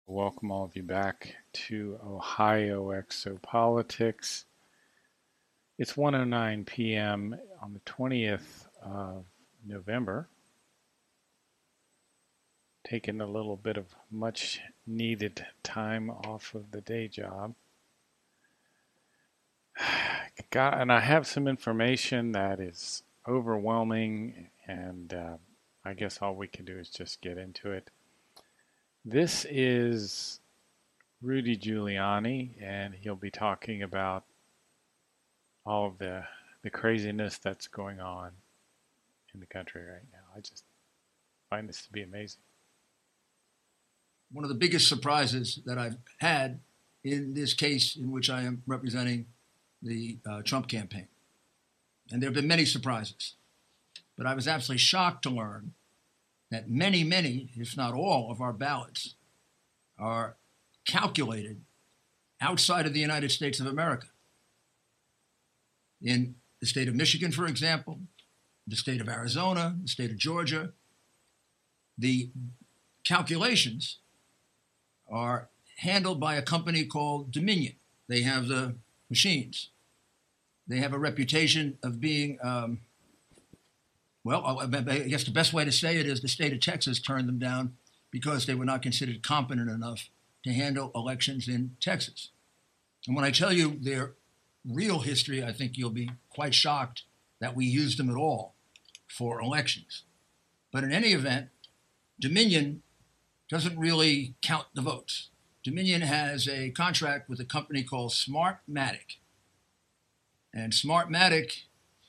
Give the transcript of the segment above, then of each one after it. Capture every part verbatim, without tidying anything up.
Welcome all of you back to Ohio Exopolitics. It's one oh nine p m on the twentieth of November. Taking a little bit of much needed time off of the day job. Got, and I have some information that is overwhelming, and uh, I guess all we can do is just get into it. This is Rudy Giuliani, and he'll be talking about all of the the craziness that's going on in the country right now. I just find this to be amazing. One of the biggest surprises that I've had in this case in which I am representing the uh, Trump campaign. And there have been many surprises, but I was absolutely shocked to learn that many, many, if not all, of our ballots are calculated outside of the United States of America. In the state of Michigan, for example, the state of Arizona, the state of Georgia, the calculations are handled by a company called Dominion. They have the machines. They have a reputation of being, um, well, I guess the best way to say it is the state of Texas turned them down because they were not considered competent enough to handle elections in Texas. And when I tell you their real history, I think you'll be quite shocked that we used them at all for elections. But in any event, Dominion doesn't really count the votes. Dominion has a contract with a company called Smartmatic. And Smartmatic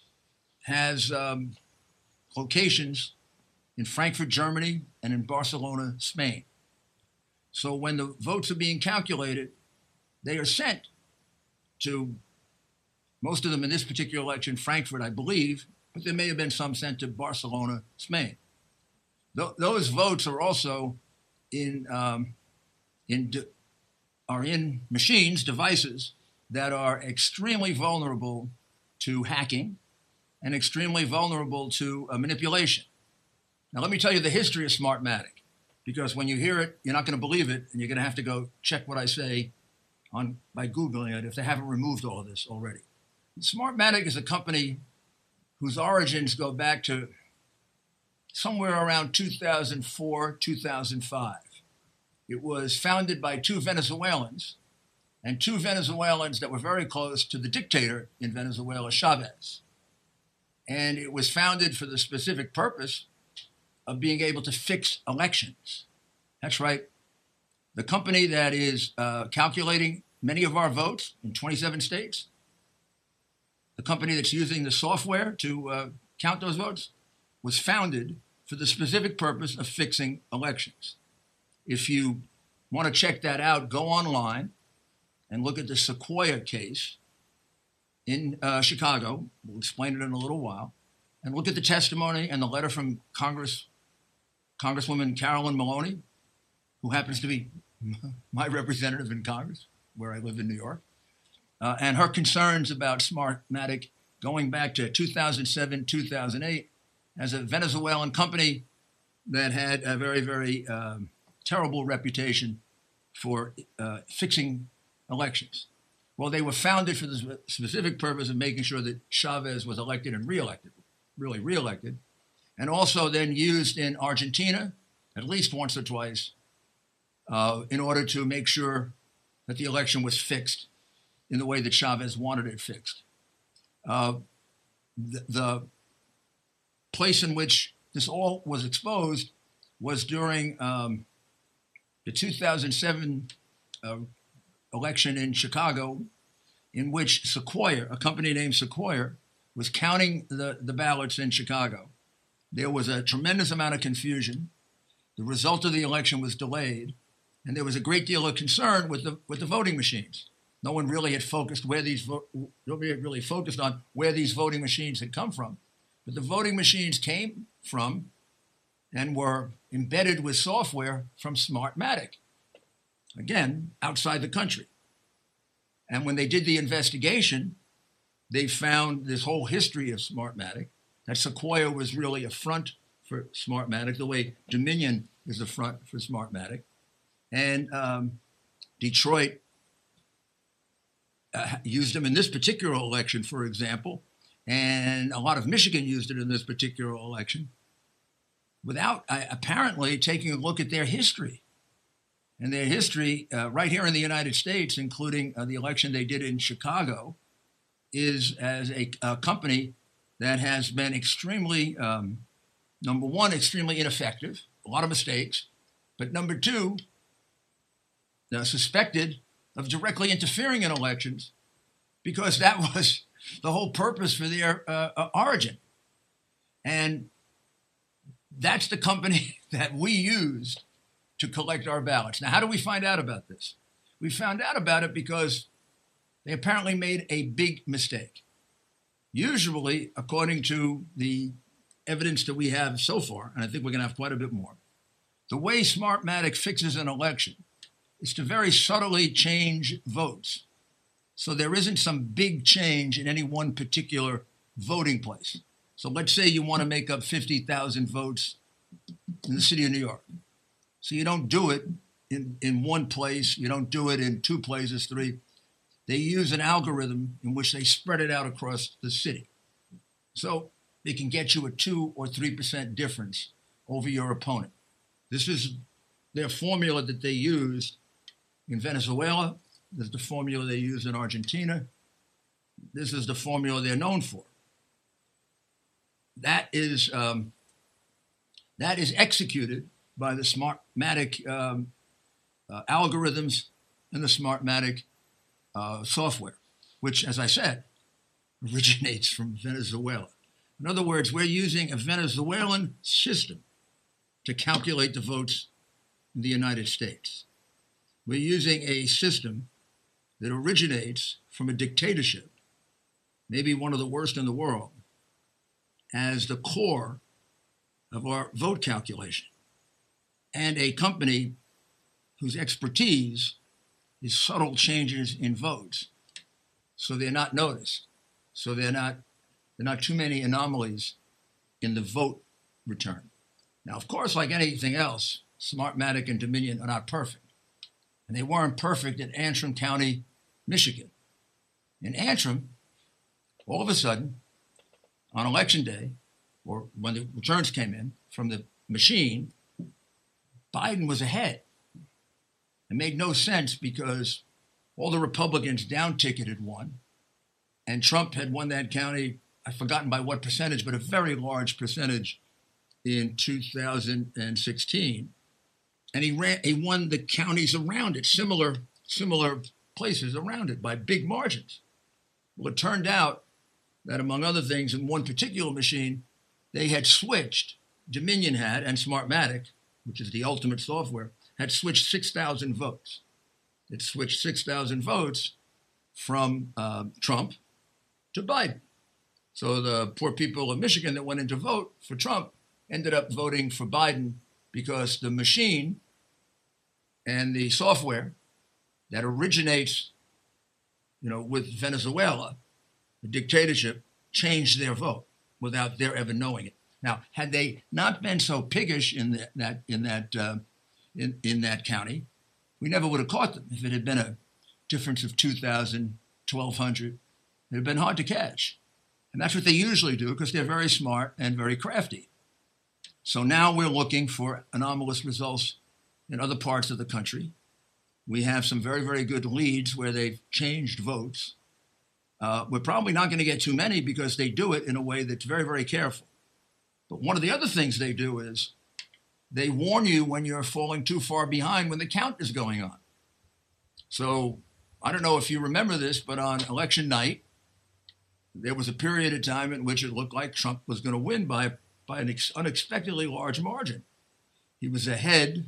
has um, locations in Frankfurt, Germany, and in Barcelona, Spain. So when the votes are being calculated, they are sent to, most of them in this particular election, Frankfurt, I believe, but there may have been some sent to Barcelona, Spain. Th- those votes are also in, um, in de- are in machines, devices, that are extremely vulnerable to hacking and extremely vulnerable to uh, manipulation. Now, let me tell you the history of Smartmatic, because when you hear it, you're not going to believe it, and you're going to have to go check what I say on by Googling it if they haven't removed all of this already. Smartmatic is a company whose origins go back to somewhere around two thousand four, two thousand five. It was founded by two Venezuelans, and two Venezuelans that were very close to the dictator in Venezuela, Chavez. And it was founded for the specific purpose of being able to fix elections. That's right. The company that is uh, calculating many of our votes in twenty-seven states, the company that's using the software to uh, count those votes, was founded for the specific purpose of fixing elections. If you want to check that out, go online and look at the Sequoia case in uh, Chicago. We'll explain it in a little while. And look at the testimony and the letter from Congress, Congresswoman Carolyn Maloney, who happens to be my representative in Congress, where I live in New York, uh, and her concerns about Smartmatic going back to two thousand seven, two thousand eight, as a Venezuelan company that had a very, very um, terrible reputation for uh, fixing elections. Well, they were founded for the specific purpose of making sure that Chavez was elected and reelected, really reelected, and also then used in Argentina at least once or twice uh, in order to make sure that the election was fixed in the way that Chavez wanted it fixed. Uh, the, the place in which this all was exposed was during um, the two thousand seven uh, election in Chicago, in which Sequoia, a company named Sequoia, was counting the, the ballots in Chicago. There was a tremendous amount of confusion. The result of the election was delayed, and there was a great deal of concern with the with the voting machines. No one really had focused where these vo- nobody had really focused on where these voting machines had come from. But the voting machines came from and were embedded with software from Smartmatic, again, outside the country. And when they did the investigation, they found this whole history of Smartmatic, that Sequoia was really a front for Smartmatic, the way Dominion is a front for Smartmatic. And um, Detroit uh, used them in this particular election, for example, and a lot of Michigan used it in this particular election without uh, apparently taking a look at their history. And their history uh, right here in the United States, including uh, the election they did in Chicago, is as a, a company that has been extremely, um, number one, extremely ineffective, a lot of mistakes, but number two, uh, suspected of directly interfering in elections because that was the whole purpose for their uh, uh, origin. And that's the company that we used to collect our ballots. Now, how do we find out about this? We found out about it because they apparently made a big mistake. Usually, according to the evidence that we have so far, and I think we're going to have quite a bit more, the way Smartmatic fixes an election is to very subtly change votes. So there isn't some big change in any one particular voting place. So let's say you want to make up fifty thousand votes in the city of New York. So you don't do it in, in one place. You don't do it in two places, three. They use an algorithm in which they spread it out across the city. So they can get you a two or three percent difference over your opponent. This is their formula that they used in Venezuela. This is the formula they use in Argentina. This is the formula they're known for. That is um, that is executed by the Smartmatic um, uh, algorithms and the Smartmatic uh, software, which, as I said, originates from Venezuela. In other words, we're using a Venezuelan system to calculate the votes in the United States. We're using a system that originates from a dictatorship, maybe one of the worst in the world, as the core of our vote calculation, and a company whose expertise is subtle changes in votes, so they're not noticed, so they're not there are not too many anomalies in the vote return. Now, of course, like anything else, Smartmatic and Dominion are not perfect, and they weren't perfect in Antrim County, Michigan. In Antrim, all of a sudden, on election day, or when the returns came in from the machine, Biden was ahead. It made no sense because all the Republicans down-ticketed won, and Trump had won that county, I've forgotten by what percentage, but a very large percentage in two thousand sixteen. And he ran, he won the counties around it, similar, similar places around it by big margins. Well, it turned out that, among other things, in one particular machine, they had switched, Dominion had, and Smartmatic, which is the ultimate software, had switched six thousand votes. It switched six thousand votes from uh, Trump to Biden. So the poor people of Michigan that went in to vote for Trump ended up voting for Biden because the machine and the software that originates, you know, with Venezuela, the dictatorship, changed their vote without their ever knowing it. Now, had they not been so piggish in the, that in that uh, in in that county, we never would have caught them. If it had been a difference of two thousand, twelve hundred, it would have been hard to catch. And that's what they usually do because they're very smart and very crafty. So now we're looking for anomalous results in other parts of the country. We have some very, very good leads where they've changed votes. Uh, we're probably not going to get too many because they do it in a way that's very, very careful. But one of the other things they do is they warn you when you're falling too far behind when the count is going on. So I don't know if you remember this, but on election night, there was a period of time in which it looked like Trump was going to win by, by an ex- unexpectedly large margin. He was ahead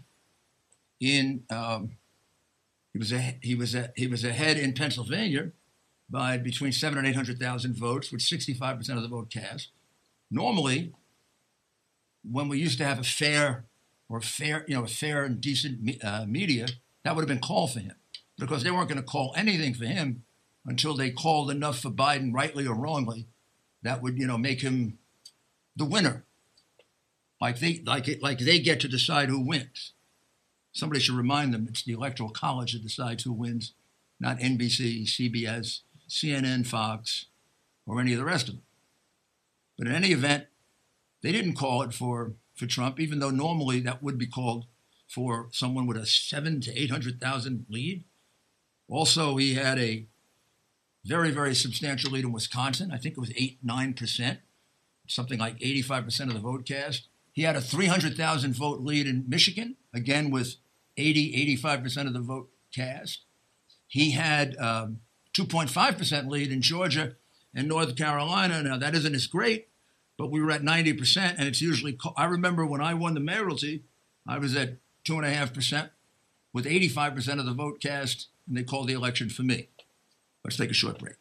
in um, he was a, he was a, he was ahead in Pennsylvania by between seven and eight hundred thousand votes, with sixty-five percent of the vote cast. Normally, when we used to have a fair or fair, you know, a fair and decent uh, media, that would have been called for him, because they weren't going to call anything for him until they called enough for Biden, rightly or wrongly, that would, you know, make him the winner. Like they, like it, like they get to decide who wins. Somebody should remind them it's the Electoral College that decides who wins, not N B C, C B S, C N N, Fox, or any of the rest of them. But in any event, they didn't call it for, for Trump, even though normally that would be called for someone with a seven to eight hundred thousand lead. Also, he had a very, very substantial lead in Wisconsin. I think it was eight, nine percent, something like eighty-five percent of the vote cast. He had a three hundred thousand vote lead in Michigan, again with eighty, eighty-five percent of the vote cast. He had um, two point five percent lead in Georgia and North Carolina. Now, that isn't as great, but we were at ninety percent, and it's usually, I remember when I won the mayoralty, I was at two point five percent with eighty-five percent of the vote cast, and they called the election for me. Let's take a short break.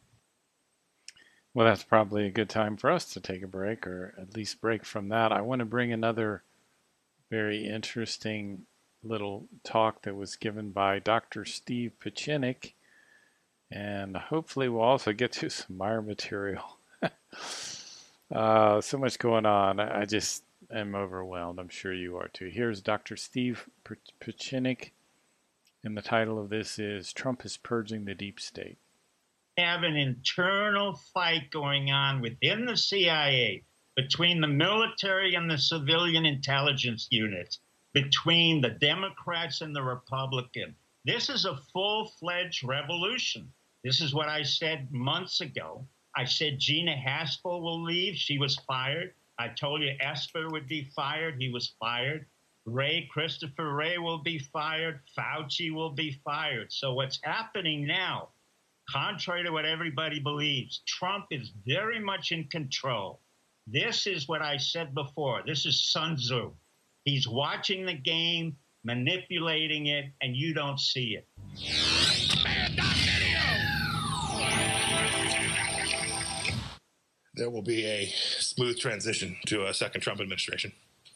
Well, that's probably a good time for us to take a break, or at least break from that. I want to bring another very interesting little talk that was given by Doctor Steve Pieczenik, and hopefully we'll also get to some Meyer material. uh, so much going on. I just am overwhelmed. I'm sure you are too. Here's Doctor Steve Pieczenik, and the title of this is Trump is Purging the Deep State. Have an internal fight going on within the C I A, between the military and the civilian intelligence units, between the Democrats and the Republicans. This is a full-fledged revolution. This is what I said months ago. I said Gina Haspel will leave. She was fired. I told you Esper would be fired. He was fired. Ray, Christopher Wray will be fired. Fauci will be fired. So what's happening now, contrary to what everybody believes, Trump is very much in control. This is what I said before. This is Sun Tzu. He's watching the game, manipulating it, and you don't see it. There will be a smooth transition to a second Trump administration.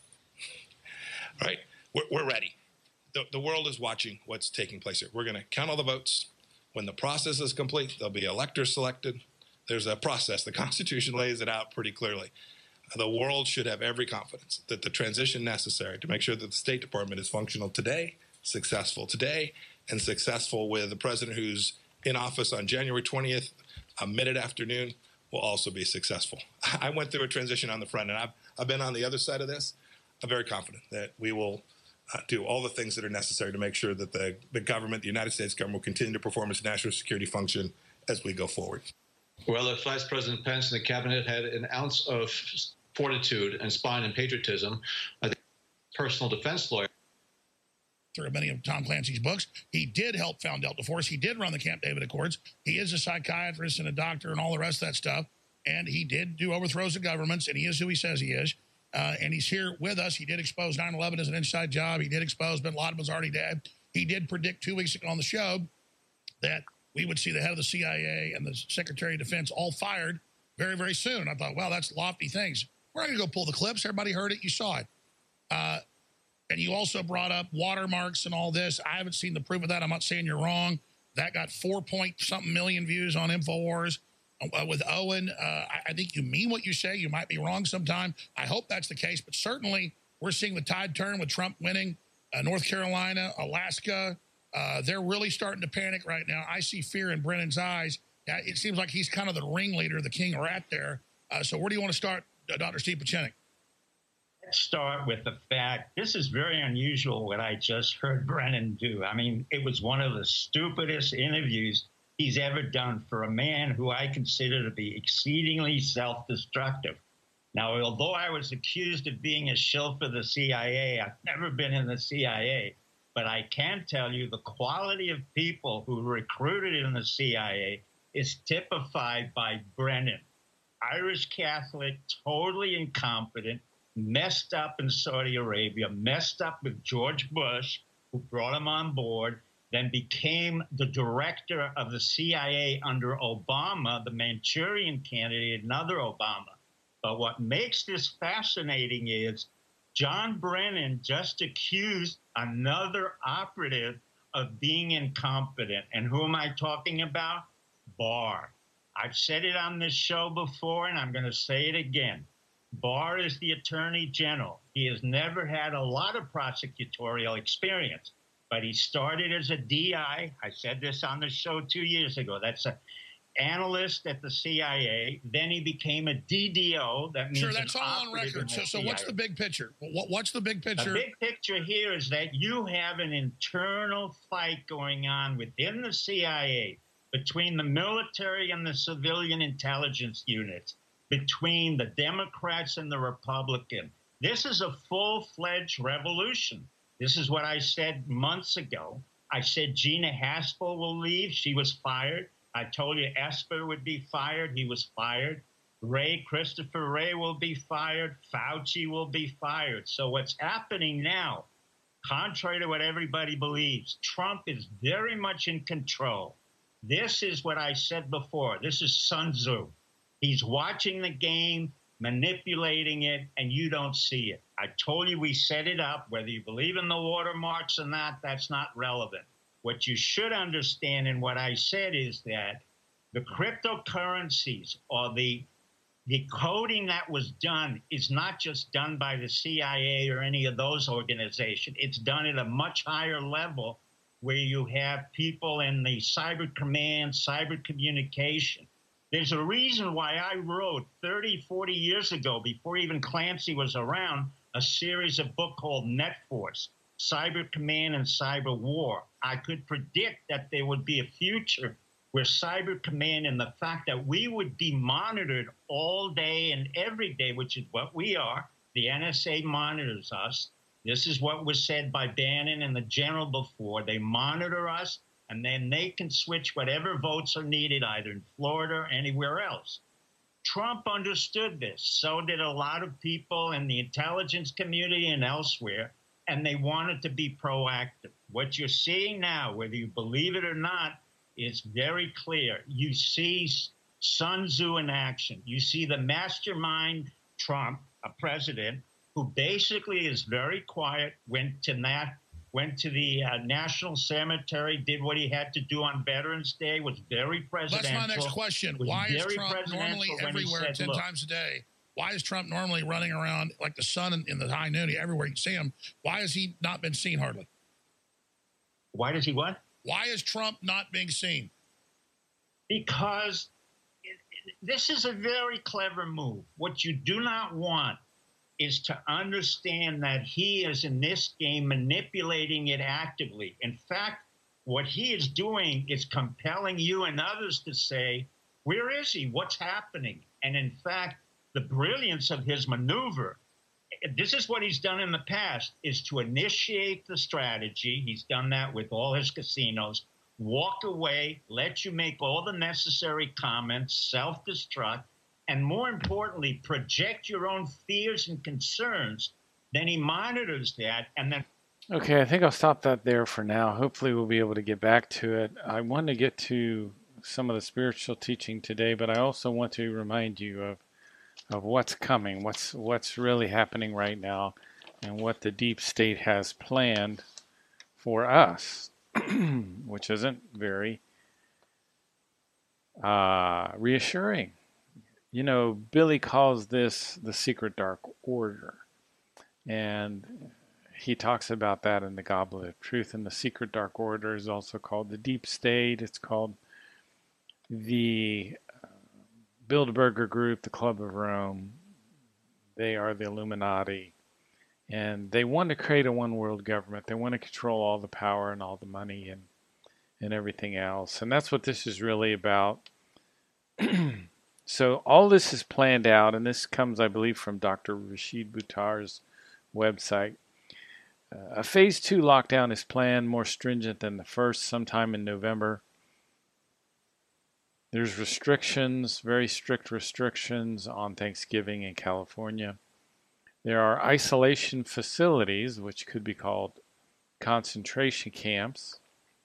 All right, we're, we're ready. The, the world is watching what's taking place here. We're going to count all the votes. When the process is complete, there'll be electors selected. There's a process. The Constitution lays it out pretty clearly. The world should have every confidence that the transition necessary to make sure that the State Department is functional today, successful today, and successful with the president who's in office on January twentieth, a minute afternoon, will also be successful. I went through a transition on the front, and I've, I've been on the other side of this. I'm very confident that we will uh, do all the things that are necessary to make sure that the, the government, the United States government, will continue to perform its national security function as we go forward. Well, if Vice President Pence and the cabinet had an ounce of fortitude and spine and patriotism, I think personal defense lawyer. Through many of Tom Clancy's books, he did help found Delta Force. He did run the Camp David Accords. He is a psychiatrist and a doctor and all the rest of that stuff. And he did do overthrows of governments, and he is who he says he is. Uh, and he's here with us. He did expose nine eleven as an inside job. He did expose bin Laden was already dead. He did predict two weeks ago on the show that we would see the head of the C I A and the Secretary of Defense all fired very, very soon. I thought, well, that's lofty things. We're not going to go pull the clips. Everybody heard it. You saw it. Uh, and you also brought up watermarks and all this. I haven't seen the proof of that. I'm not saying you're wrong. That got four point something million views on InfoWars. Uh, with Owen, uh, I, I think you mean what you say. You might be wrong sometime. I hope that's the case. But certainly we're seeing the tide turn with Trump winning uh, North Carolina, Alaska. Uh, they're really starting to panic right now. I see fear in Brennan's eyes. Yeah, it seems like he's kind of the ringleader, the king rat there. Uh, so where do you want to start, uh, Doctor Steve Pieczenik? Let's start with the fact this is very unusual what I just heard Brennan do. I mean, it was one of the stupidest interviews he's ever done for a man who I consider to be exceedingly self-destructive. Now, although I was accused of being a shill for the C I A, I've never been in the C I A, but I can tell you the quality of people who recruited in the C I A is typified by Brennan. Irish Catholic, totally incompetent, messed up in Saudi Arabia, messed up with George Bush, who brought him on board, then became the director of the C I A under Obama, the Manchurian candidate, another Obama. But what makes this fascinating is John Brennan just accused another operative of being incompetent. And who am I talking about? Barr. I've said it on this show before, and I'm going to say it again. Barr is the attorney general. He has never had a lot of prosecutorial experience, but he started as a D I. I said this on the show two years ago. That's an analyst at the C I A. Then he became a D D O. That means sure, that's all on record. So, so what's the big picture? What, what's the big picture? The big picture here is that you have an internal fight going on within the C I A, between the military and the civilian intelligence units, between the Democrats and the Republicans. This is a full-fledged revolution. This is what I said months ago. I said Gina Haspel will leave. She was fired. I told you Esper would be fired. He was fired. Ray, Christopher Wray will be fired. Fauci will be fired. So what's happening now, contrary to what everybody believes, Trump is very much in control. This is what I said before. This is Sun Tzu. He's watching the game, manipulating it, and you don't see it. I told you we set it up. Whether you believe in the watermarks or not, that's not relevant. What you should understand in what I said is that the cryptocurrencies or the the coding that was done is not just done by the C I A or any of those organizations. It's done at a much higher level where you have people in the cyber command, cyber communication. There's a reason why I wrote thirty, forty years ago, before even Clancy was around, a series of book called NetForce, Cyber Command and Cyber War. I could predict that there would be a future where Cyber Command and the fact that we would be monitored all day and every day, which is what we are. The N S A monitors us. This is what was said by Bannon and the general before. They monitor us, and then they can switch whatever votes are needed, either in Florida or anywhere else. Trump understood this. So did a lot of people in the intelligence community and elsewhere, and they wanted to be proactive. What you're seeing now, whether you believe it or not, is very clear. You see Sun Tzu in action. You see the mastermind Trump, a president, who basically is very quiet, went to that, went to the uh, National Cemetery, did what he had to do on Veterans Day, was very presidential. That's my next question. Why is Trump normally everywhere said, ten Look, times a day? Why is Trump normally running around like the sun in, in the high noon, everywhere you can see him? Why has he not been seen hardly? Why does he what? Why is Trump not being seen? Because it, it, this is a very clever move. What you do not want is to understand that he is in this game manipulating it actively. In fact, what he is doing is compelling you and others to say, where is he? What's happening? And in fact, the brilliance of his maneuver, this is what he's done in the past, is to initiate the strategy. He's done that with all his casinos. Walk away, let you make all the necessary comments, self-destruct, and more importantly, project your own fears and concerns. Then he monitors that, and then... Okay, I think I'll stop that there for now. Hopefully we'll be able to get back to it. I want to get to some of the spiritual teaching today, but I also want to remind you of of what's coming, what's what's really happening right now, and what the deep state has planned for us, which isn't very uh, reassuring. You know, Billy calls this the secret dark order, and he talks about that in the Goblet of Truth. And the secret dark order is also called the deep state. It's called the Bilderberger Group, the Club of Rome. They are the Illuminati, and they want to create a one world government. They want to control all the power and all the money and and everything else. And that's what this is really about. So all this is planned out, and this comes, I believe, from Doctor Rashid Buttar's website. Uh, a phase two lockdown is planned, more stringent than the first, sometime in November. There's restrictions, very strict restrictions on Thanksgiving in California. There are isolation facilities, which could be called concentration camps,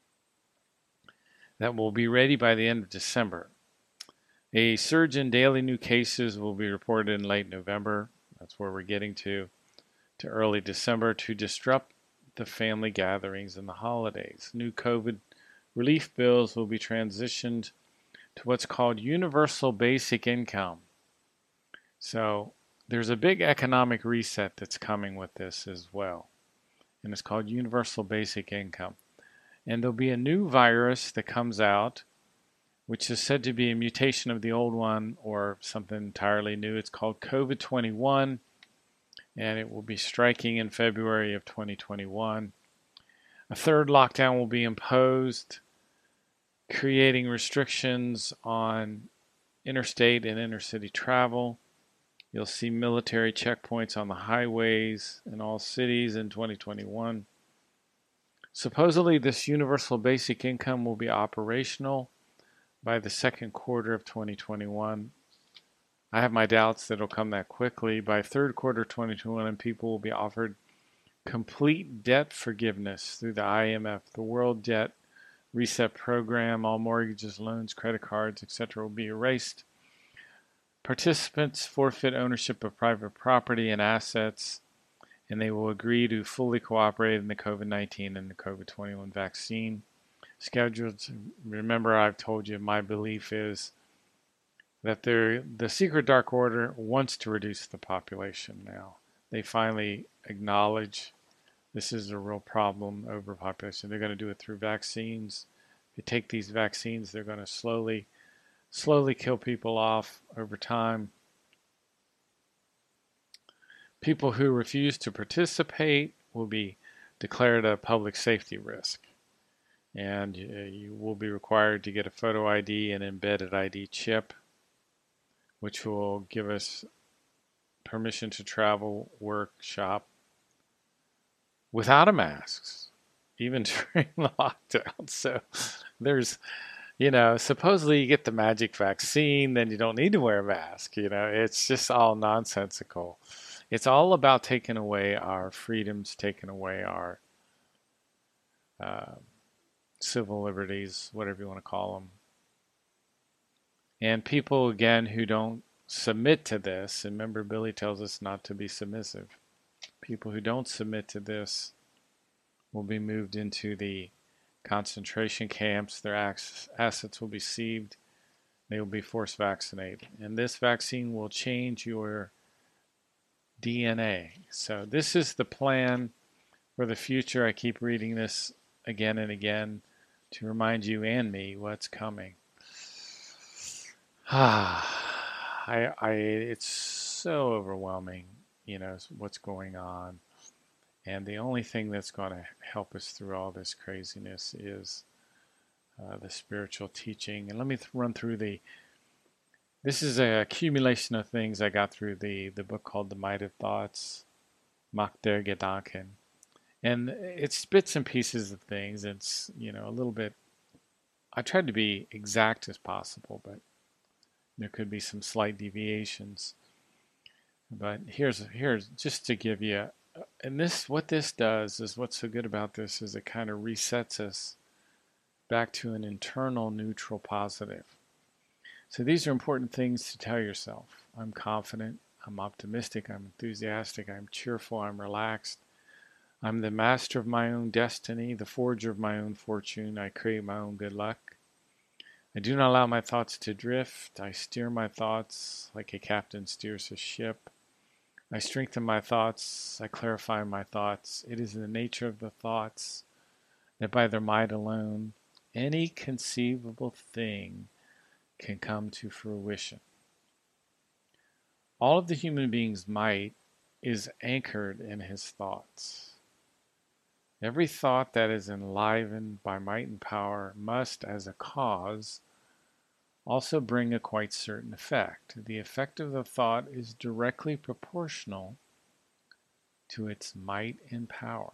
that will be ready by the end of December. A surge in daily new cases will be reported in late November. That's where we're getting to, to early December, to disrupt the family gatherings and the holidays. New COVID relief bills will be transitioned to what's called universal basic income. So there's a big economic reset that's coming with this as well, and it's called Universal Basic Income. And there'll be a new virus that comes out, which is said to be a mutation of the old one or something entirely new. It's called COVID twenty-one, and it will be striking in February of twenty twenty-one. A third lockdown will be imposed, creating restrictions on interstate and intercity travel. You'll see military checkpoints on the highways in all cities in twenty twenty-one. Supposedly, this universal basic income will be operational by the second quarter of twenty twenty-one. I have my doubts that it'll come that quickly. By third quarter twenty twenty-one, people will be offered complete debt forgiveness through the I M F, the World Debt Reset Program. All mortgages, loans, credit cards, et cetera will be erased. Participants forfeit ownership of private property and assets, and they will agree to fully cooperate in the COVID nineteen and the COVID twenty-one vaccine schedules. Remember, I've told you my belief is that the secret dark order wants to reduce the population now. They finally acknowledge this is a real problem, overpopulation. They're going to do it through vaccines. If you take these vaccines, they're going to slowly, slowly kill people off over time. People who refuse to participate will be declared a public safety risk. And you will be required to get a photo I D and embedded I D chip, which will give us permission to travel, work, shop without a mask, even during lockdown. So there's, you know, supposedly you get the magic vaccine, then you don't need to wear a mask. You know, it's just all nonsensical. It's all about taking away our freedoms, taking away our uh, civil liberties, whatever you want to call them. And people, again, who don't submit to this, and remember Billy tells us not to be submissive. People who don't submit to this will be moved into the concentration camps. Their assets will be seized. They will be forced vaccinated. And this vaccine will change your D N A. So this is the plan for the future. I keep reading this again and again to remind you and me what's coming. Ah, I, I, it's so overwhelming, you know, what's going on. And the only thing that's going to help us through all this craziness is uh, the spiritual teaching. And let me th- run through the, this is an accumulation of things I got through the, the book called The Might of Thoughts, Macht der Gedanken. And it's bits and pieces of things. It's, you know, a little bit, I tried to be exact as possible, but there could be some slight deviations. But here's, here's just to give you, and this, what this does is what's so good about this is it kind of resets us back to an internal neutral positive. So these are important things to tell yourself. I'm confident, I'm optimistic, I'm enthusiastic, I'm cheerful, I'm relaxed. I'm the master of my own destiny, the forger of my own fortune. I create my own good luck. I do not allow my thoughts to drift. I steer my thoughts like a captain steers a ship. I strengthen my thoughts. I clarify my thoughts. It is the nature of the thoughts that by their might alone, any conceivable thing can come to fruition. All of the human being's might is anchored in his thoughts. Every thought that is enlivened by might and power must, as a cause, also bring a quite certain effect. The effect of the thought is directly proportional to its might and power.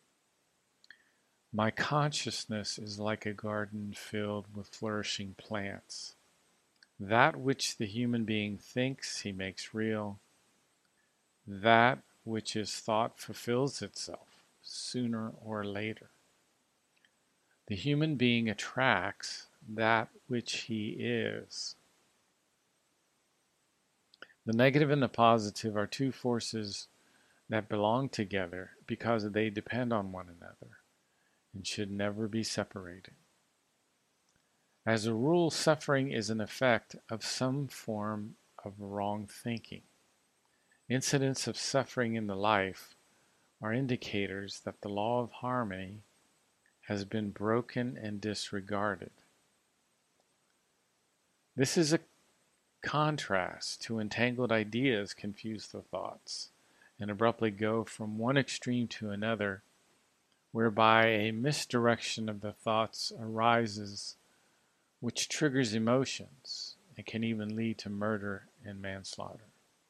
My consciousness is like a garden filled with flourishing plants. That which the human being thinks he makes real, that which is thought fulfills itself sooner or later. The human being attracts that which he is. The negative and the positive are two forces that belong together because they depend on one another and should never be separated. As a rule, suffering is an effect of some form of wrong thinking. Incidents of suffering in the life are indicators that the law of harmony has been broken and disregarded. This is a contrast to entangled ideas confuse the thoughts and abruptly go from one extreme to another, whereby a misdirection of the thoughts arises, which triggers emotions and can even lead to murder and manslaughter.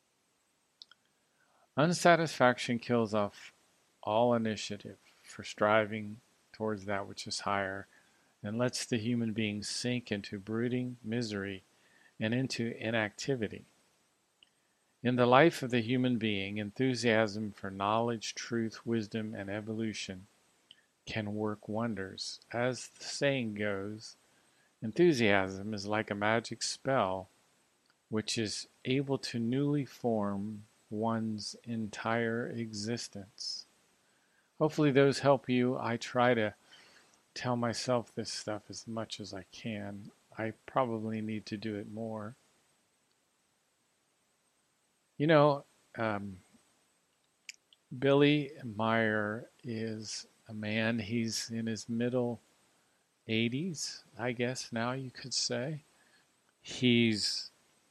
Unsatisfaction kills off all initiative for striving towards that which is higher and lets the human being sink into brooding, misery, and into inactivity. In the life of the human being, enthusiasm for knowledge, truth, wisdom, and evolution can work wonders. As the saying goes, enthusiasm is like a magic spell which is able to newly form one's entire existence. Hopefully those help you. I try to tell myself this stuff as much as I can. I probably need to do it more. You know, um, Billy Meier is a man, he's in his middle eighties, I guess now you could say. He's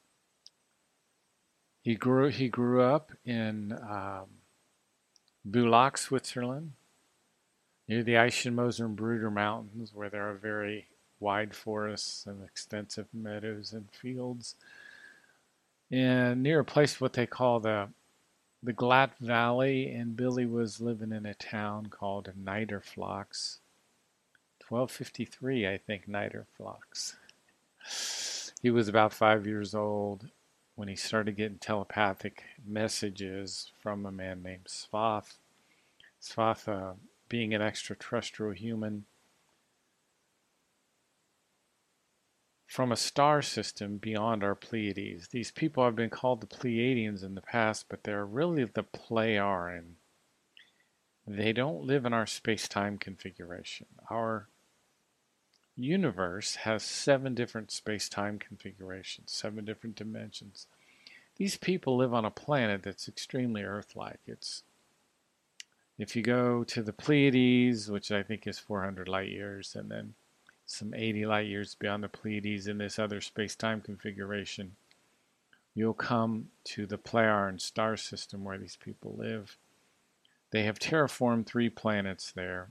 he grew he grew up in um, Bulak, Switzerland, near the Eichen-Moser-Bruder Mountains, where there are very wide forests and extensive meadows and fields, and near a place what they call the the Glatt Valley. And Billy was living in a town called Niederflachs. twelve fifty-three, I think, Niederflachs. He was about five years old when he started getting telepathic messages from a man named Svath. Svath, uh, being an extraterrestrial human from a star system beyond our Pleiades. These people have been called the Pleiadians in the past, but they're really the Pleiaren. They don't live in our space-time configuration. Our universe has seven different space-time configurations, seven different dimensions. These people live on a planet that's extremely Earth-like. It's, if you go to the Pleiades, which I think is four hundred light years, and then some eighty light years beyond the Pleiades in this other space-time configuration, you'll come to the Pleiaren star system where these people live. They have terraformed three planets there.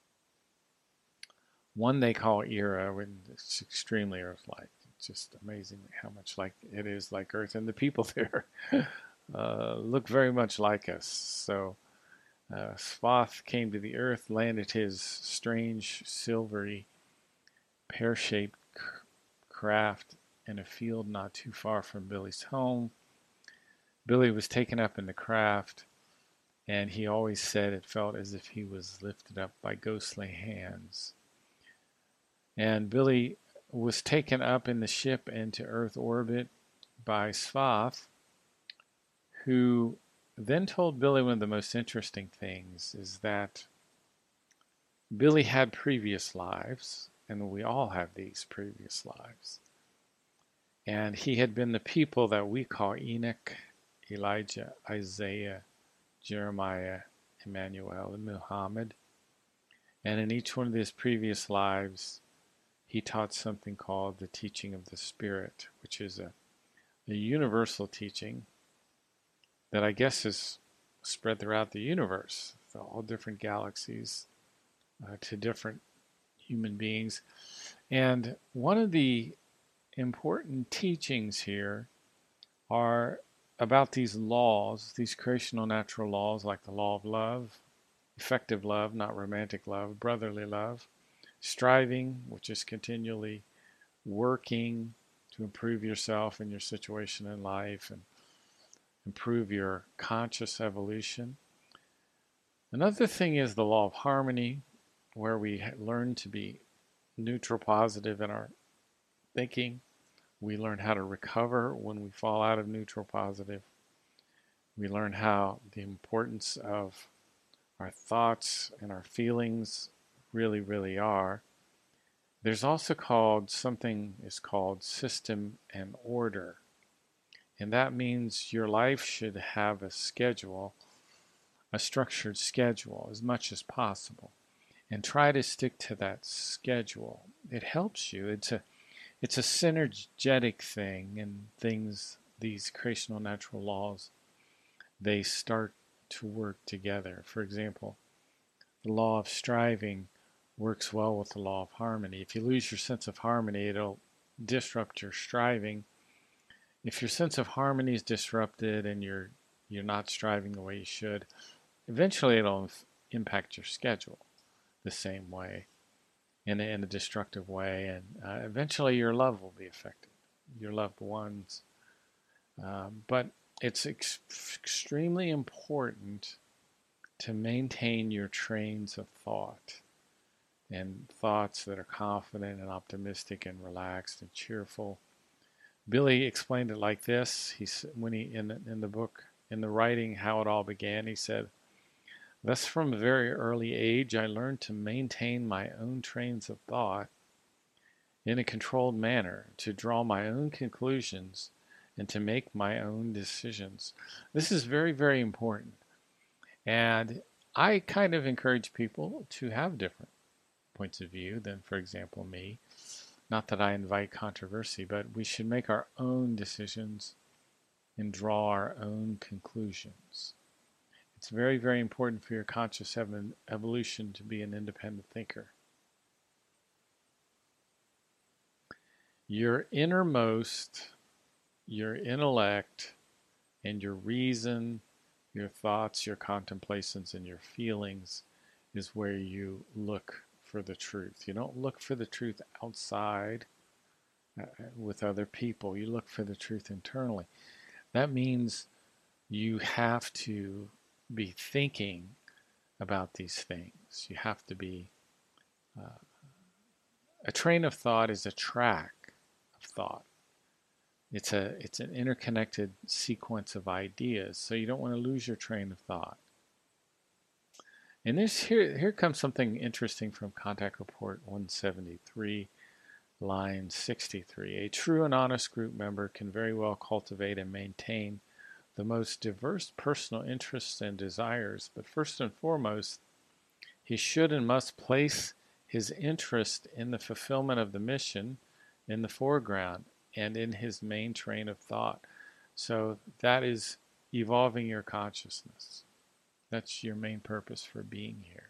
One they call Era, and it's extremely Earth-like. It's just amazing how much like it is like Earth, and the people there uh, look very much like us. So uh, Svath came to the Earth, landed his strange silvery pear-shaped craft in a field not too far from Billy's home. Billy was taken up in the craft, and he always said it felt as if he was lifted up by ghostly hands. And Billy was taken up in the ship into Earth orbit by Svath, who then told Billy one of the most interesting things is that Billy had previous lives, and we all have these previous lives. And he had been the people that we call Enoch, Elijah, Isaiah, Jeremiah, Emmanuel, and Muhammad. And in each one of his previous lives, he taught something called the teaching of the Spirit, which is a, a universal teaching that I guess is spread throughout the universe, to all different galaxies, uh, to different human beings. And one of the important teachings here are about these laws, these creational natural laws, like the law of love, effective love, not romantic love, brotherly love, striving, which is continually working to improve yourself and your situation in life and improve your conscious evolution. Another thing is the law of harmony, where we learn to be neutral positive in our thinking. We learn how to recover when we fall out of neutral positive. We learn how the importance of our thoughts and our feelings really, really are. There's also called, something is called system and order. And that means your life should have a schedule, a structured schedule as much as possible. And try to stick to that schedule. It helps you. It's a it's a synergetic thing, and things, these creational natural laws, they start to work together. For example, the law of striving works well with the law of harmony. If you lose your sense of harmony, it'll disrupt your striving. If your sense of harmony is disrupted and you're you're not striving the way you should, eventually it'll impact your schedule the same way, in a, in a destructive way, and uh, eventually your love will be affected, your loved ones. Um, but it's ex- extremely important to maintain your trains of thought, and thoughts that are confident and optimistic and relaxed and cheerful. Billy explained it like this. He when he in the, in the book, in the writing How It All Began, he said, "Thus from a very early age I learned to maintain my own trains of thought in a controlled manner, to draw my own conclusions, and to make my own decisions." This is very, very important. And I kind of encourage people to have different points of view than, for example, me. Not that I invite controversy, but we should make our own decisions and draw our own conclusions. It's very, very important for your conscious evolution to be an independent thinker. Your innermost, your intellect, and your reason, your thoughts, your contemplations, and your feelings is where you look for the truth. You don't look for the truth outside uh, with other people. You look for the truth internally. That means you have to be thinking about these things. You have to be, uh, a train of thought is a track of thought. It's a it's an interconnected sequence of ideas, so you don't want to lose your train of thought. And this here here comes something interesting from Contact Report one seventy-three, line sixty-three. A true and honest group member can very well cultivate and maintain the most diverse personal interests and desires, but first and foremost, he should and must place his interest in the fulfillment of the mission in the foreground and in his main train of thought. So that is evolving your consciousness. That's your main purpose for being here.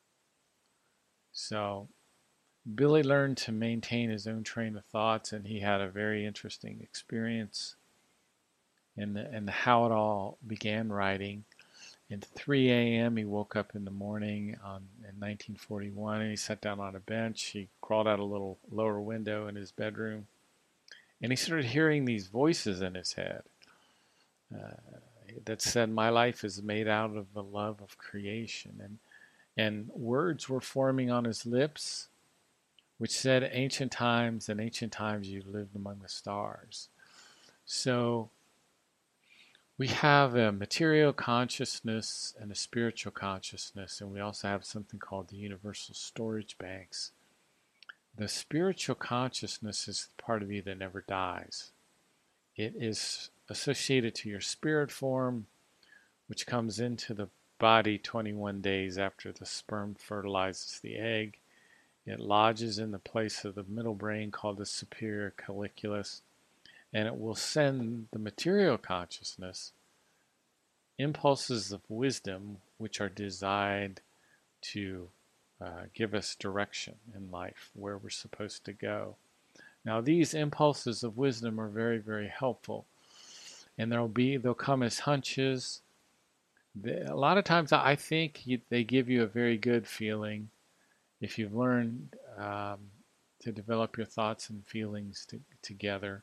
So Billy learned to maintain his own train of thoughts, and he had a very interesting experience in the, in the How It All Began writing. At three a.m. he woke up in the morning on, in nineteen forty-one, and he sat down on a bench. He crawled out a little lower window in his bedroom, and he started hearing these voices in his head uh, that said, "My life is made out of the love of creation." And, and words were forming on his lips, which said, "Ancient times, and ancient times you lived among the stars." So we have a material consciousness and a spiritual consciousness, and we also have something called the universal storage banks. The spiritual consciousness is the part of you that never dies. It is associated to your spirit form, which comes into the body twenty-one days after the sperm fertilizes the egg. It lodges in the place of the middle brain called the superior colliculus, and it will send the material consciousness impulses of wisdom which are designed to uh, give us direction in life, where we're supposed to go. Now, these impulses of wisdom are very, very helpful, and there'll be they'll come as hunches. They, a lot of times, I think you, they give you a very good feeling if you've learned um, to develop your thoughts and feelings to, together.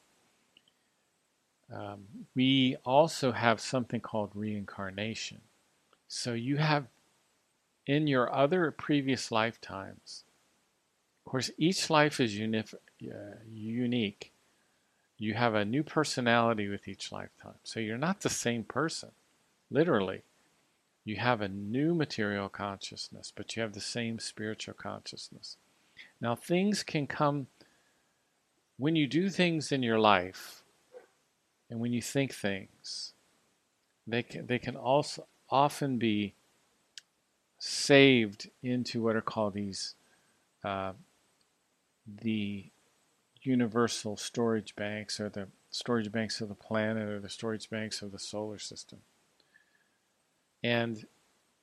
Um, we also have something called reincarnation. So you have, in your other previous lifetimes, of course, each life is unif- uh, unique. You have a new personality with each lifetime. So you're not the same person, literally. You have a new material consciousness, but you have the same spiritual consciousness. Now, things can come, when you do things in your life, And when you think things, they can, they can also often be saved into what are called these uh, the universal storage banks, or the storage banks of the planet, or the storage banks of the solar system. And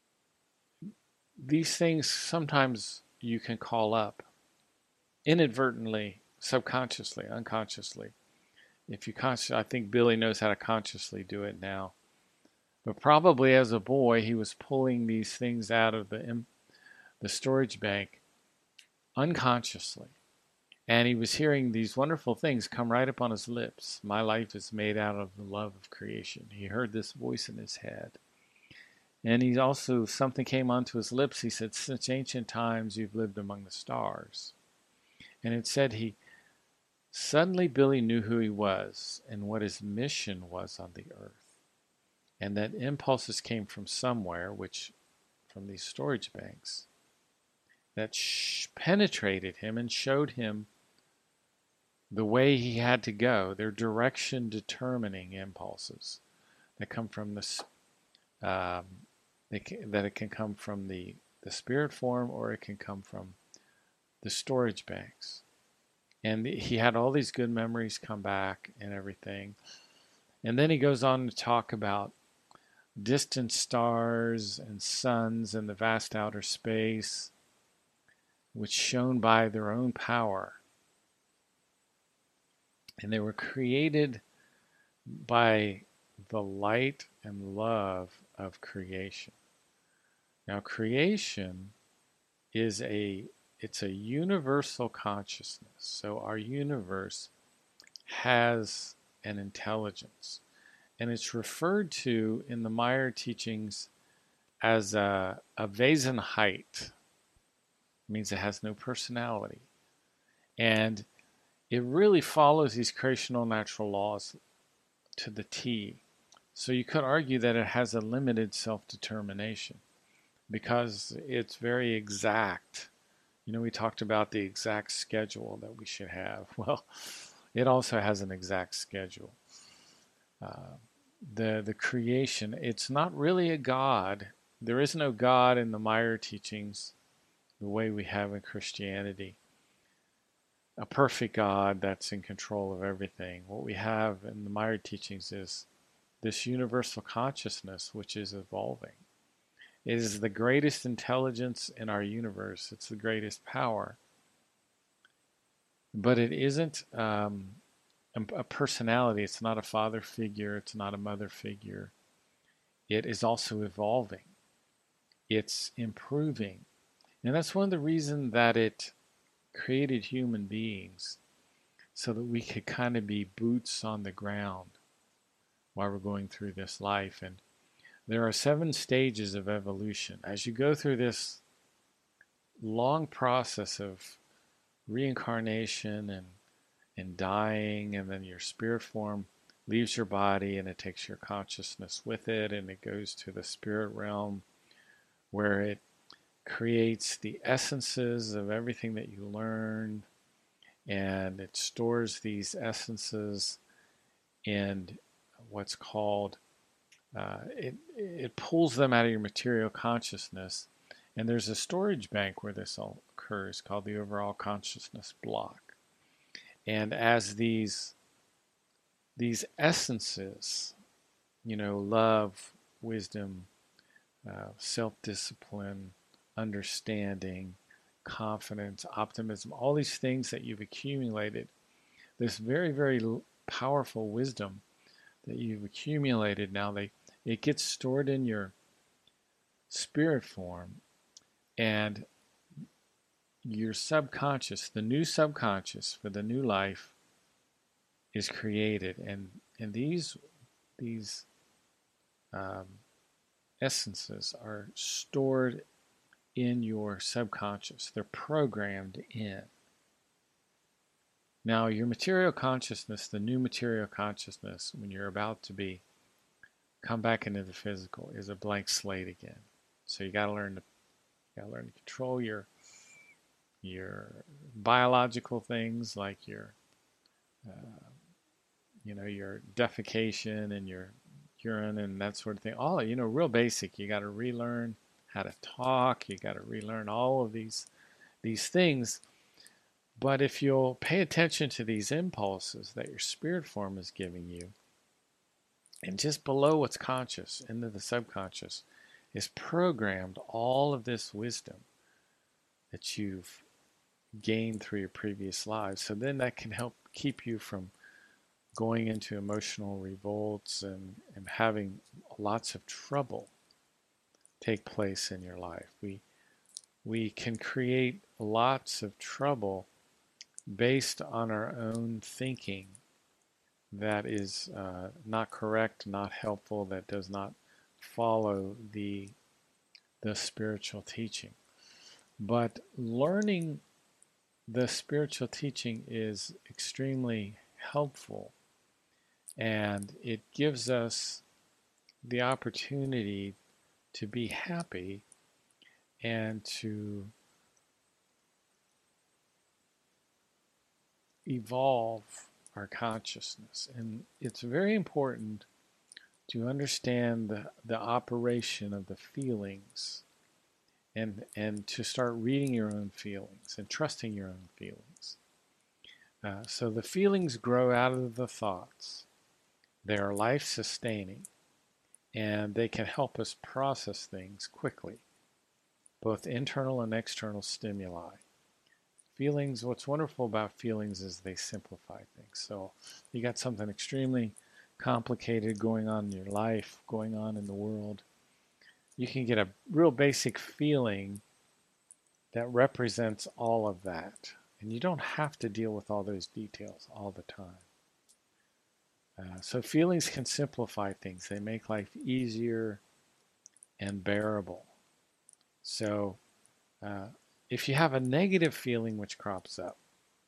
these things sometimes you can call up inadvertently, subconsciously, unconsciously. If you conscious, I think Billy knows how to consciously do it now. But probably as a boy, he was pulling these things out of the the storage bank unconsciously. And he was hearing these wonderful things come right up on his lips. My life is made out of the love of creation. He heard this voice in his head. And he also, something came onto his lips. He said, since ancient times, you've lived among the stars. And it said he, suddenly Billy knew who he was and what his mission was on the earth. And that impulses came from somewhere, which, from these storage banks, that sh- penetrated him and showed him the way he had to go. They're direction determining impulses that come from this, um, they can, that it can come from the, the spirit form, or it can come from the storage banks. And he had all these good memories come back and everything. And then he goes on to talk about distant stars and suns in the vast outer space, which shone by their own power. And they were created by the light and love of creation. Now, creation is a it's a universal consciousness. So our universe has an intelligence. And it's referred to in the Meyer teachings as a, a Wesenheit. It means it has no personality. And it really follows these creational natural laws to the T. So you could argue that it has a limited self-determination because it's very exact. You know, we talked about the exact schedule that we should have. Well, it also has an exact schedule. Uh, the the creation, it's not really a God. There is no God in the Meyer teachings the way we have in Christianity. A perfect God that's in control of everything. What we have in the Meyer teachings is this universal consciousness which is evolving. It is the greatest intelligence in our universe. It's the greatest power. But it isn't um, a personality. It's not a father figure. It's not a mother figure. It is also evolving. It's improving. And that's one of the reasons that it created human beings, so that we could kind of be boots on the ground while we're going through this life. And there are seven stages of evolution. As you go through this long process of reincarnation and and dying, and then your spirit form leaves your body and it takes your consciousness with it, and it goes to the spirit realm where it creates the essences of everything that you learned, and it stores these essences in what's called uh, it, it pulls them out of your material consciousness, and there's a storage bank where this all occurs called the overall consciousness block. And as these these essences, you know, love, wisdom, uh, self-discipline, understanding, confidence, optimism, all these things that you've accumulated, this very, very powerful wisdom that you've accumulated now, they it gets stored in your spirit form, and your subconscious, the new subconscious for the new life, is created, and and these these um, essences are stored in your subconscious. They're programmed in. Now, your material consciousness, the new material consciousness, when you're about to be come back into the physical, is a blank slate again. So you got to learn to you got to learn to control your your biological things like your uh, you know, your defecation and your urine and that sort of thing. All, you know, real basic. You got to relearn how to talk. You got to relearn all of these these things. But if you'll pay attention to these impulses that your spirit form is giving you, and just below what's conscious, into the subconscious, is programmed all of this wisdom that you've gained through your previous lives. So then that can help keep you from going into emotional revolts and, and having lots of trouble take place in your life. We we can create lots of trouble based on our own thinking that is uh, not correct, not helpful, that does not follow the the spiritual teaching. But learning the spiritual teaching is extremely helpful, and it gives us the opportunity to be happy and to evolve our consciousness. And it's very important to understand the, the operation of the feelings, and and to start reading your own feelings and trusting your own feelings. Uh, so the feelings grow out of the thoughts. They are life-sustaining, and they can help us process things quickly, both internal and external stimuli. Feelings, what's wonderful about feelings is they simplify things. So you got something extremely complicated going on in your life, going on in the world. You can get a real basic feeling that represents all of that. And you don't have to deal with all those details all the time. Uh, so feelings can simplify things. They make life easier and bearable. So uh, if you have a negative feeling which crops up,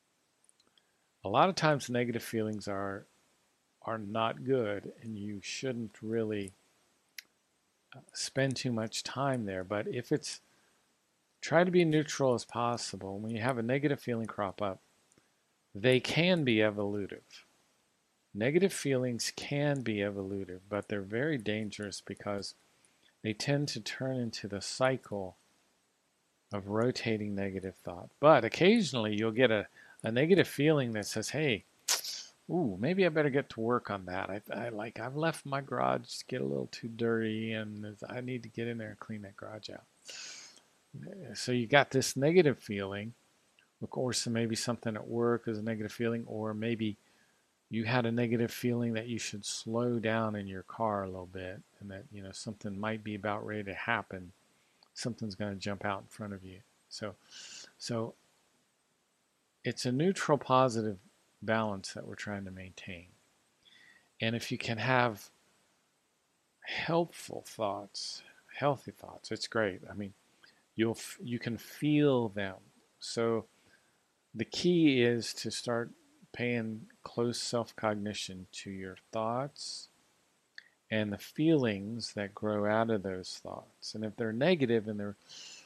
a lot of times negative feelings are are not good, and you shouldn't really uh, spend too much time there. But if it's, try to be neutral as possible. When you have a negative feeling crop up, they can be evolutive. Negative feelings can be evolutive, but they're very dangerous because they tend to turn into the cycle of rotating negative thought. But occasionally you'll get a, a negative feeling that says, hey, ooh, maybe I better get to work on that. I, I like I've left my garage to get a little too dirty, and I need to get in there and clean that garage out. So you got this negative feeling. Of course, maybe something at work is a negative feeling, or maybe you had a negative feeling that you should slow down in your car a little bit, and that, you know, something might be about ready to happen. Something's going to jump out in front of you. So, so it's a neutral, positive balance that we're trying to maintain. And if you can have helpful thoughts, healthy thoughts, it's great. I mean, you'll you can feel them. So the key is to start paying close self-cognition to your thoughts and the feelings that grow out of those thoughts. And if they're negative, and they're,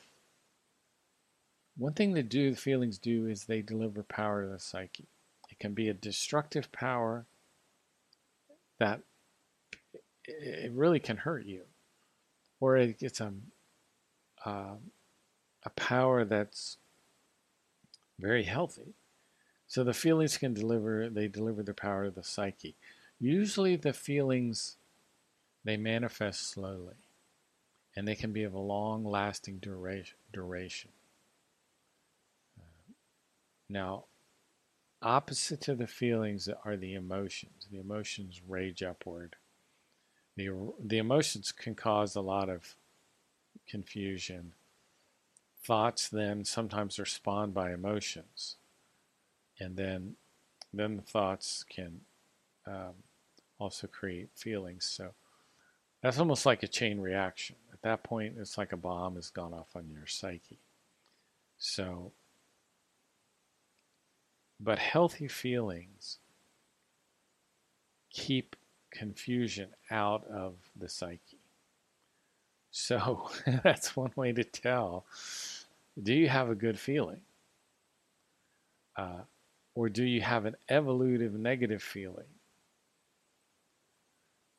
one thing that do the feelings do is they deliver power to the psyche. It can be a destructive power that it really can hurt you, or it's a uh, a power that's very healthy. So the feelings can deliver, they deliver the power to the psyche. Usually the feelings, they manifest slowly, and they can be of a long-lasting duration. duration. Uh, now, opposite to the feelings are the emotions. The emotions rage upward. The, the emotions can cause a lot of confusion. Thoughts then sometimes are spawned by emotions. And then, then the thoughts can um, also create feelings. So that's almost like a chain reaction. At that point, it's like a bomb has gone off on your psyche. So, but healthy feelings keep confusion out of the psyche. So that's one way to tell. Do you have a good feeling? Uh, or do you have an evolutive negative feeling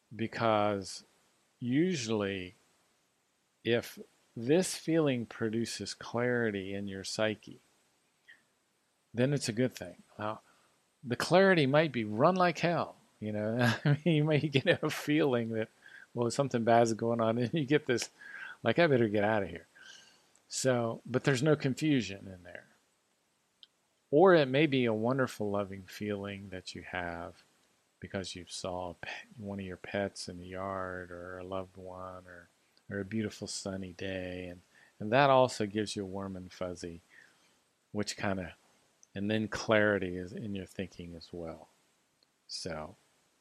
because usually if this feeling produces clarity in your psyche, then it's a good thing. Now, the clarity might be run like hell. You know, I mean, you may get a feeling that, well, something bad is going on, and you get this, like, I better get out of here. So, but there's no confusion in there. Or it may be a wonderful, loving feeling that you have because you saw one of your pets in the yard, or a loved one, or, or a beautiful sunny day. And, and that also gives you a warm and fuzzy, which kind of, and then clarity is in your thinking as well. So,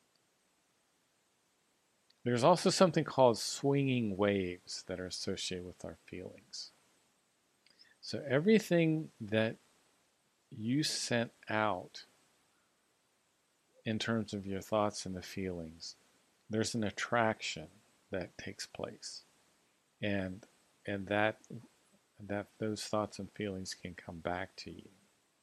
there's also something called swinging waves that are associated with our feelings. So everything that you sent out in terms of your thoughts and the feelings, there's an attraction that takes place. And and that that those thoughts and feelings can come back to you.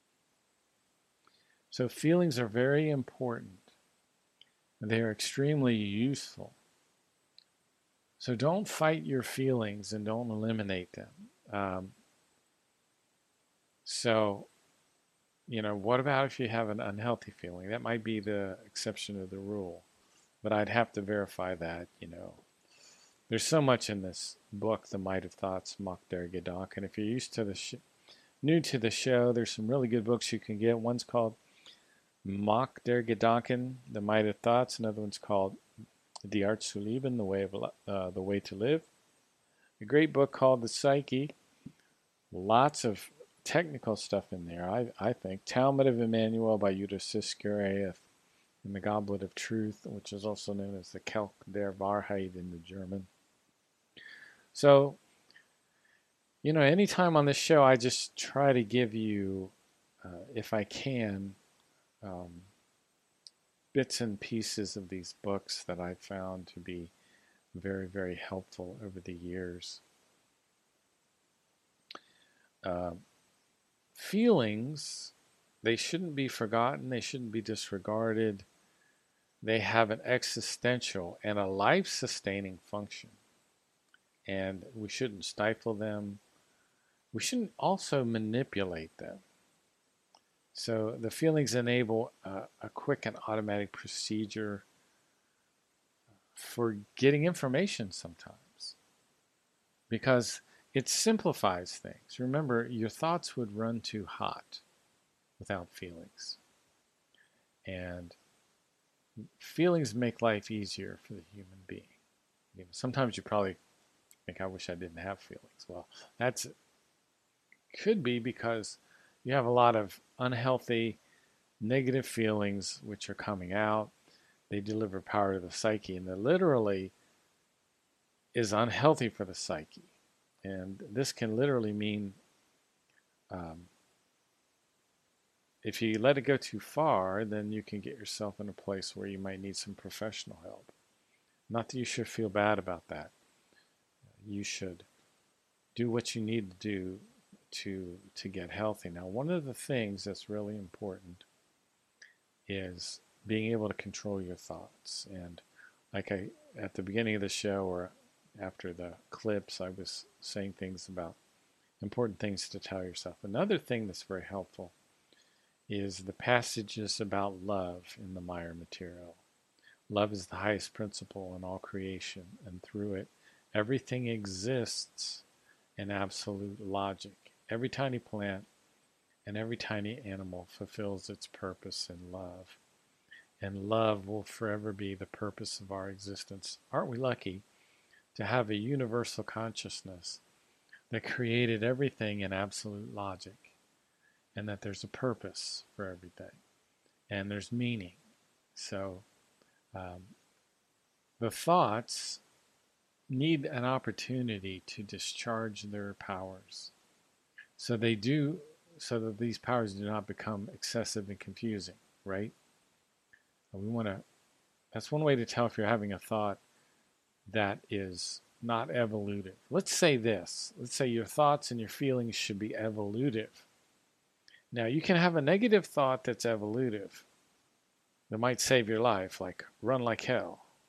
So feelings are very important. They are extremely useful. So don't fight your feelings and don't eliminate them. Um, so, you know, what about if you have an unhealthy feeling? That might be the exception to the rule, but I'd have to verify that, you know. There's so much in this book, The Might of Thoughts, Mock Der Gedanken. If you're used to the sh- new to the show, there's some really good books you can get. One's called Mock Der Gedanken, The Might of Thoughts. Another one's called Die Art zu Leben, The Way of uh, The Way to Live. A great book called The Psyche. Lots of technical stuff in there, I, I think. Talmud of Emmanuel by Yudah Siskirath, and The Goblet of Truth, which is also known as the Kelch der Wahrheit in the German. So, you know, anytime on this show, I just try to give you, uh, if I can, um, bits and pieces of these books that I've found to be very, very helpful over the years. Uh, feelings, they shouldn't be forgotten. They shouldn't be disregarded. They have an existential and a life-sustaining function. And we shouldn't stifle them. We shouldn't also manipulate them. So the feelings enable a, a quick and automatic procedure for getting information sometimes, because it simplifies things. Remember, your thoughts would run too hot without feelings. And feelings make life easier for the human being. You know, sometimes you probably think, I wish I didn't have feelings. Well, that's could be because you have a lot of unhealthy, negative feelings which are coming out. They deliver power to the psyche, and that literally is unhealthy for the psyche. And this can literally mean um, if you let it go too far, then you can get yourself in a place where you might need some professional help. Not that you should feel bad about that. You should do what you need to do to to get healthy. Now, one of the things that's really important is being able to control your thoughts. And like I at the beginning of the show, or after the clips, I was saying things about important things to tell yourself. Another thing that's very helpful is the passages about love in the Meyer material. Love is the highest principle in all creation, and through it, everything exists in absolute logic. Every tiny plant and every tiny animal fulfills its purpose in love. And love will forever be the purpose of our existence. Aren't we lucky to have a universal consciousness that created everything in absolute logic, and that there's a purpose for everything, and there's meaning. So um, the thoughts need an opportunity to discharge their powers. So they do, so that these powers do not become excessive and confusing, right? We want to, that's one way to tell if you're having a thought that is not evolutive. Let's say this. Let's say your thoughts and your feelings should be evolutive. Now, you can have a negative thought that's evolutive that might save your life, like run like hell,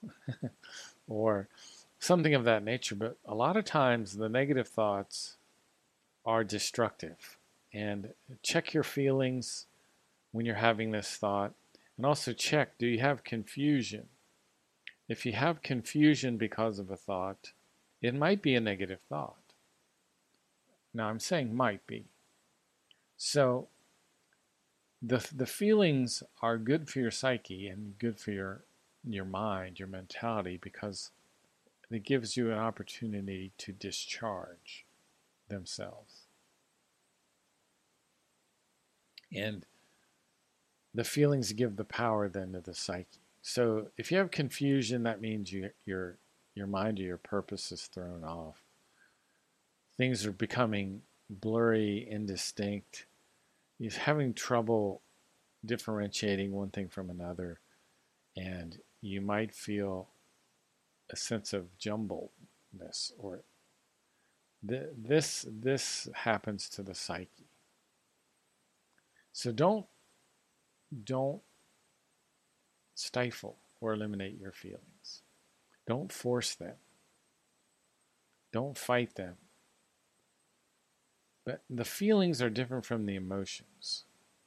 or something of that nature. But a lot of times the negative thoughts are destructive. And check your feelings when you're having this thought. And also check, do you have confusion? If you have confusion because of a thought, it might be a negative thought. Now I'm saying might be. So the the feelings are good for your psyche and good for your your mind, your mentality, because it gives you an opportunity to discharge themselves. And the feelings give the power then to the psyche. So if you have confusion, that means you, your your mind or your purpose is thrown off. Things are becoming blurry, indistinct. You're having trouble differentiating one thing from another, and you might feel a sense of jumbledness, or th- this this happens to the psyche. So don't don't stifle or eliminate your feelings. Don't force them. Don't fight them. But the feelings are different from the emotions.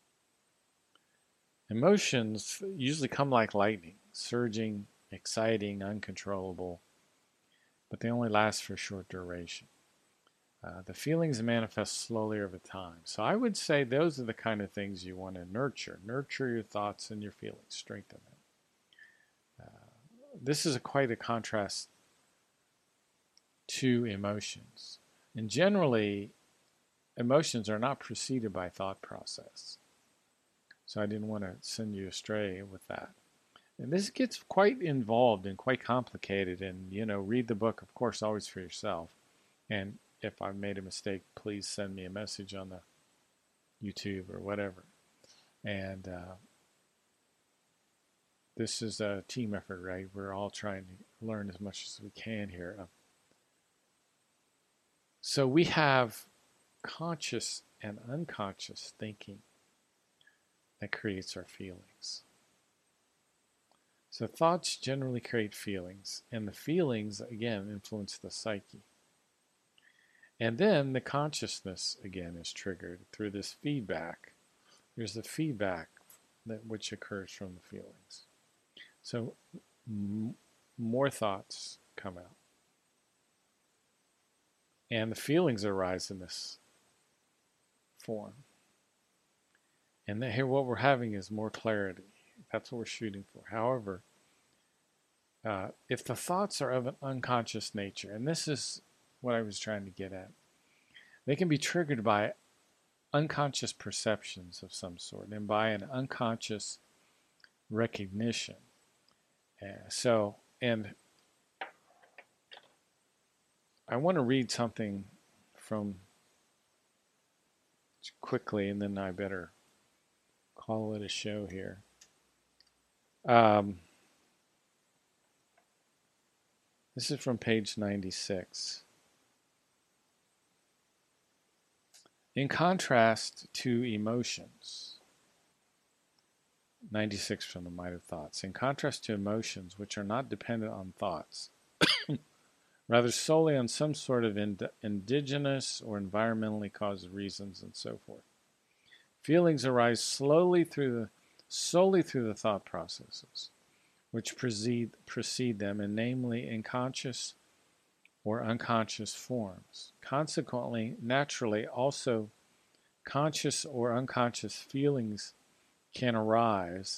Emotions usually come like lightning, surging, exciting, uncontrollable, but they only last for a short duration. Uh, the feelings manifest slowly over time. So I would say those are the kind of things you want to nurture. Nurture your thoughts and your feelings, strengthen them. Uh, this is a, quite a contrast to emotions. And generally, emotions are not preceded by thought process. So I didn't want to send you astray with that. And this gets quite involved and quite complicated. And, you know, read the book, of course, always for yourself. And if I've made a mistake, please send me a message on the YouTube or whatever. And uh, this is a team effort, right? We're all trying to learn as much as we can here. So we have conscious and unconscious thinking that creates our feelings. So thoughts generally create feelings, and the feelings, again, influence the psyche. And then the consciousness, again, is triggered through this feedback. There's the feedback that which occurs from the feelings. So m- more thoughts come out. And the feelings arise in this form. And then here what we're having is more clarity. That's what we're shooting for. However, uh, if the thoughts are of an unconscious nature, and this is what I was trying to get at, they can be triggered by unconscious perceptions of some sort and by an unconscious recognition. Uh, so, and I want to read something from quickly, and then I better call it a show here. Um, this is from page ninety-six. In contrast to emotions, ninety-six from the Might of Thoughts. In contrast to emotions, which are not dependent on thoughts, rather solely on some sort of ind- indigenous or environmentally caused reasons and so forth. Feelings arise slowly through the, solely through the thought processes, which precede, precede them, and namely in conscious or unconscious forms. Consequently, naturally, also conscious or unconscious feelings can arise,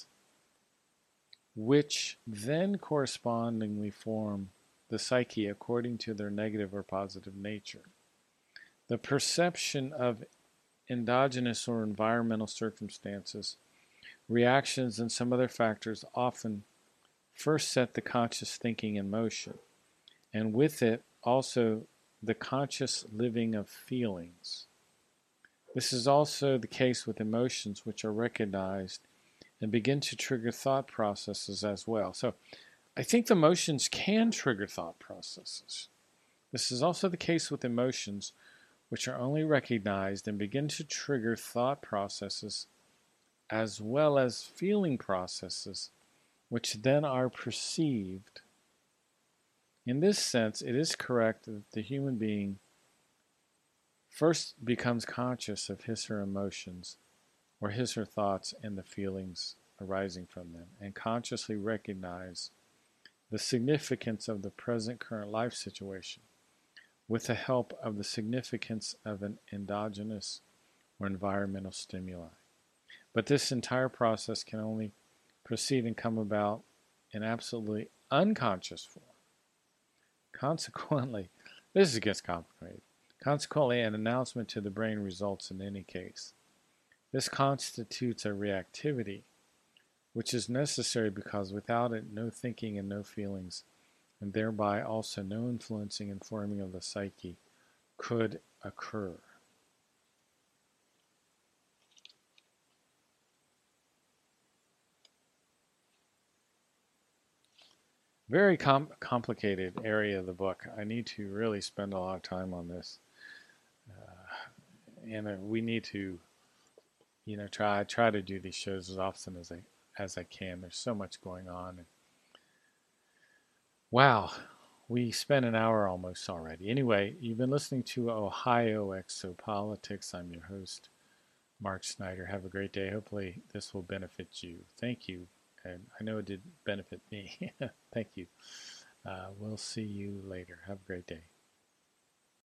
which then correspondingly form the psyche according to their negative or positive nature. The perception of endogenous or environmental circumstances, reactions, and some other factors often first set the conscious thinking in motion, and with it also the conscious living of feelings. This is also the case with emotions, which are recognized and begin to trigger thought processes as well. So I think the emotions can trigger thought processes. This is also the case with emotions, which are only recognized and begin to trigger thought processes as well as feeling processes, which then are perceived In this sense, it is correct that the human being first becomes conscious of his or her emotions, or his or her thoughts and the feelings arising from them, and consciously recognize the significance of the present current life situation with the help of the significance of an endogenous or environmental stimuli. But this entire process can only proceed and come about in absolutely unconscious form. Consequently, this gets complicated. Consequently, an announcement to the brain results in any case. This constitutes a reactivity, which is necessary because without it, no thinking and no feelings, and thereby also no influencing and forming of the psyche, could occur. Very com- complicated area of the book. I need to really spend a lot of time on this. Uh, and uh, we need to, you know, try try to do these shows as often as I as I can. There's so much going on. And wow, we spent an hour almost already. Anyway, you've been listening to Ohio Exopolitics. I'm your host, Mark Snyder. Have a great day. Hopefully this will benefit you. Thank you. And I know it did benefit me. Thank you. Uh, we'll see you later. Have a great day.